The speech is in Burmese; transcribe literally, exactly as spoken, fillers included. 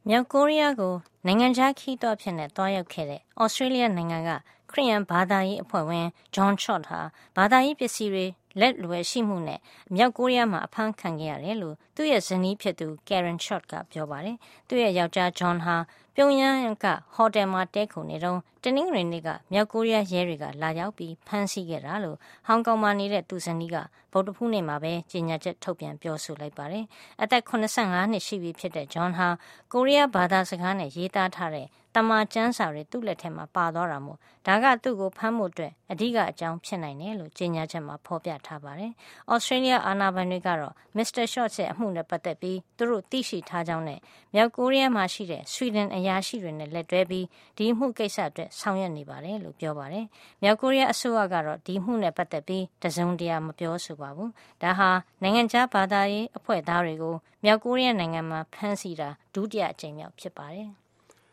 မြောက်ကိုရီးယားကိုနိုင်ငံခြားခရီးသွားအဖြစ်သွားရောက်ခဲ့တဲ့ဩစတြေးလျနိုင်ငံကခရစ်ယာန်ဘာသာရေးအဖွဲ့ဝင် John Chott ဟာဘာသာရေးပစ္စည်းတွေလက်လွယ်ရှိမှုနဲ့မြောက်ကိုရီးယားမှာအဖမ်းခံခဲ့ရတယ်လို့သူ့ရဲ့ဇနီးဖြစ်သူ Karen Chott ကပြောပါတယ်။သူ့ရဲ့ယောက်ျား John ဟာပြုံယမ်းကဟိုတယ်မှာတည်းခိုနေတုန်းတနင်္ဂနွေနေ့ကမြောက်ကိုရီးယားရဲတွေကလာရောက်ပြီးဖမ်းဆီးခဲ့တာလို့ဟောင်ကောင်မှာနေတဲ့သူဇနီးကဗုဒ္ဓဖူးနေ့မှာပဲကြေညာချက်ထုတ်ပြန်ပြောဆိုလိုက်ပါတယ်။အသက်၇၅နှစ်ရှိပြီဖြစ်တဲ့ John ဟာကိုရီးယားဘာသာစကားနဲ့ရေးသားထားတဲ့တမန်ကျမ်းစာတွေသူ့လက်ထဲမှာပါသွားတာမို့ဒါကသူ့ကိုဖမ်းဖို့အတွက်အဓိကအကြောင်းဖြစ်နိုင်တယ်လို့ကြေညာချက်မှာဖော်ပြထားပါတယ်။ဩစတြေးလျအာဏာပိုင်တွေကတော့မစ္စတာရှော့ရဲ့အမှုနဲ့ပတ်သက်ပြီးသူတို့သိရှိထားကြောင်းနဲ့မြောက်ကိုရီးယားမှာရှိတဲ့ဆွီဒင်အရာရှိတွေနဲ့လက်တွဲပြီးဒီအမှုကိစ္စအတွက်ဆောင်ရွက်နေပါတယ်လို့ပြောပါတယ်။မြောက်ကိုရီးယားအစိုးရကတော့ဒီမှုနဲ့ပတ်သက်ပြီးတစုံတရာမပြောဆိုပါဘူး။ဒါဟာနိုင်ငံခြားဘာသာရေးအဖွဲ့သားတွေကိုမြောက်ကိုရီးယားနိုင်ငံမှာဖမ်းဆီးတာဒုတိယအကြိမ်မြောက်ဖြစ်ပါတယ်။